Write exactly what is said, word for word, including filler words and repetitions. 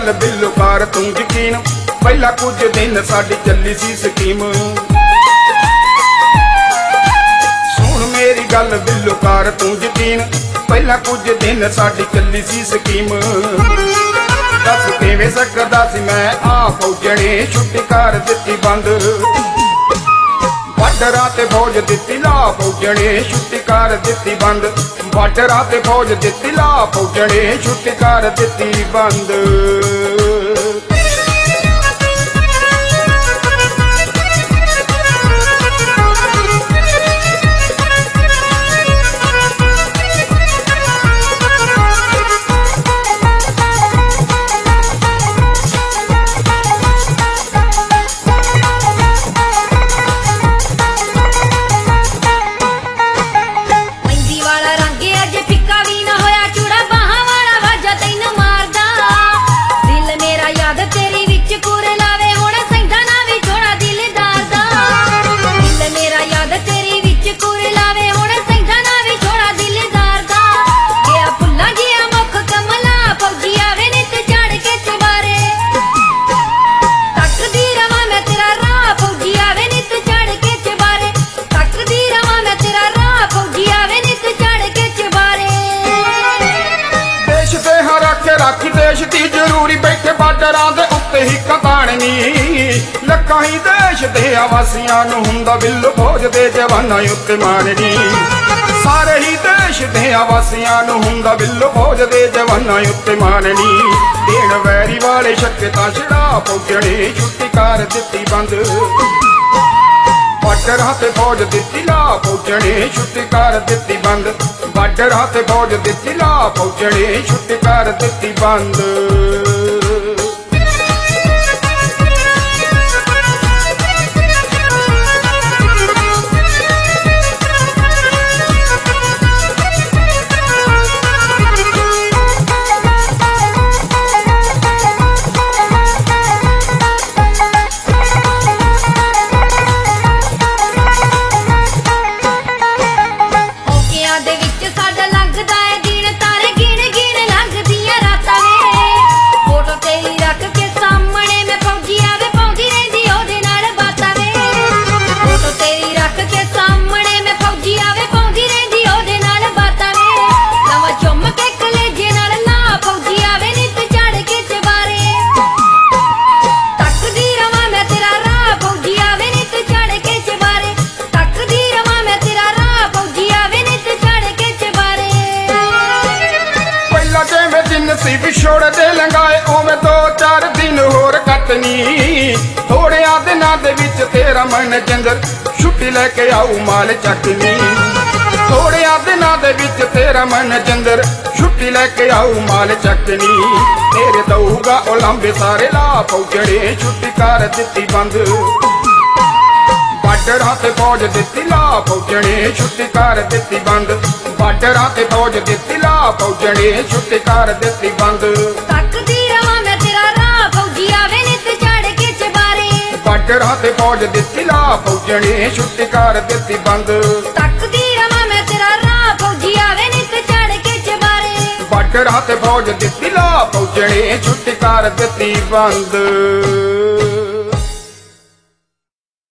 गल बिल्लो कर तू यकीन, पहला कुछ दिन साडी चली सी स्कीम। सुन मेरी गल बिल्लो कर तू यकीन, पहला कुछ दिन साडी चली सी स्कीम। दस किवें सकदा सी मैं आ फौजणे, छुट्टी कर दित्ती बंद। बार्डरां ते फौज दित्ती ला फौजणे, छुट्टी कर दित्ती बंद। बार्डरां ते फौज दित्ती ला फौजणे, छुट्टी कर दित्ती बंद। राखी देश दी जरूरी, बैठे बार्डरां दे उत्ते ही कताणनी। लक्कां ही देश दे आवासियां नूं हुंदा बिल्लो फौज दे जवानां उत्ते माणनी। सारे ही देश दे आवासियां नूं हुंदा बिल्लो फौज दे जवानां उत्ते माणनी। देण वैरी वाले छक्के तां छड़ा फौजणे, छुट्टी कर दित्ती बंद। बार्डरां ते फौज दित्ती ला फौजणे, छुट्टी कर दित्ती बंद। बार्डरां ते फौज दित्ती ला फौजणे, छुट्टी कर दित्ती बंद। छोड़ दे लंगाए ओवें दो चार दिन होर कटनी। थोड़िया दिनां दे विच तेरा मन चंदर, छुट्टी लैके आऊ माल चकनी। थोड़िया दिनां दे विच तेरा मन चंदर, छुट्टी लैके आऊ माल चकनी। तेरे दऊगा ओ लांबे सारे ला फौजणे, छुट्टी कर दित्ती बंद। बार्डरां ते फौज दित्ती ला फौजणे, छुट्टी कर दित्ती बंद। बार्डरां ते फौज दित्ती ला फौजणे, छुट्टी कर दित्ती बंद। तकदी रवां मैं तेरा राह, फौजी आवे नित चढ़ के चबारे। बार्डरां ते फौज दित्ती ला फौजणे, छुट्टी कर दित्ती बंद। तकदी रवां मैं तेरा राह, फौजी आवे नित चढ़ के चबारे। बार्डरां ते फौज दित्ती ला फौजणे, छुट्टी कर दित्ती बंद।